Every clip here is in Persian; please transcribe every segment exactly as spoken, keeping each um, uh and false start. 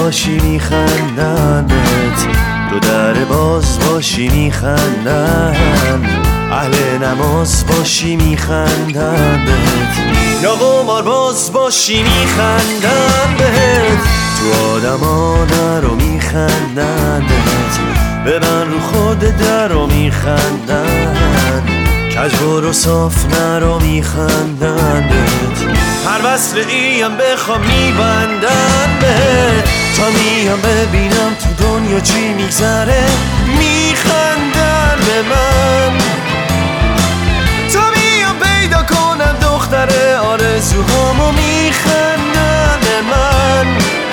باشی میخندن بهت، دو در باز باشی میخندن، اهل نماز باشی میخندن بهت، یا قمار باز باشی میخندن بهت، تو آدما نرو میخندن بهت، ببن رو خود درو میخندن، کج برو صاف نرو میخندن بهت، هر وصل ایم بخوام میبندن بهت، تا میام ببینم تو دنیا چی میگذره میخندن به من، تا میام پیدا کنم دختر آرزوهامو میخندن به من،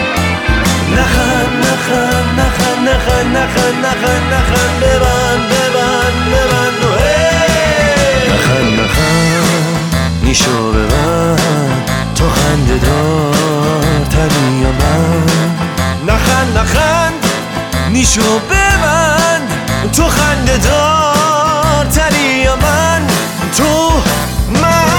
نخند نخند نخند نخند نخند نخند نخند ببند ببند ببند و نخند نخند نیشو ببند، تو خنده دار تنی یا من، نخند نخند نیشو ببند، تو خنده دار تنی یا من، تو من.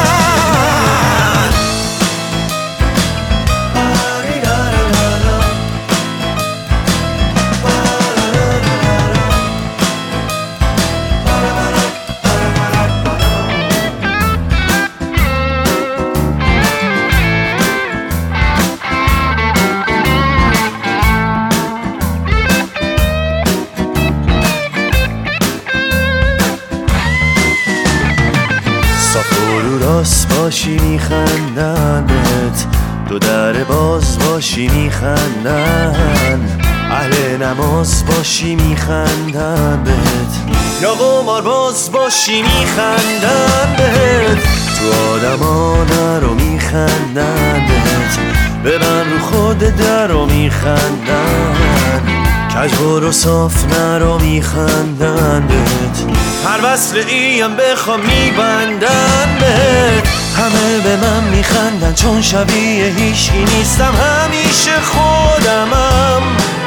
راست باشی میخندن بهت، دو در باز باشی میخندن، اهل نماز باشی میخندن بهت، یا قمار باز باشی میخندن بهت، تو آدما نرو میخندن بهت، ببن رو خود درو میخندن، کج برو صاف نرو میخندن بهت، هر وصل ایم بخوام میبندن بهت، همه به من میخندن چون شبیه هیچکی نیستم، همیشه خودمم،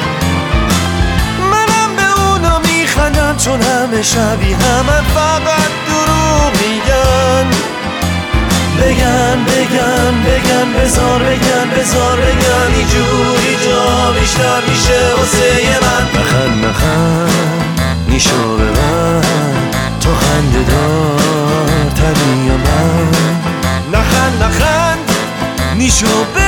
منم به اونا میخندم چون همه شبیه همه، فقط دروغ میگن، بگن بگن بگن بزار بگن بزار بگن، اینجوری جا بیشتر میشه واسه من، نخند نخند نیشو ببند، تو خنده دار تنی یا من، نخند نخند نیشو ببند.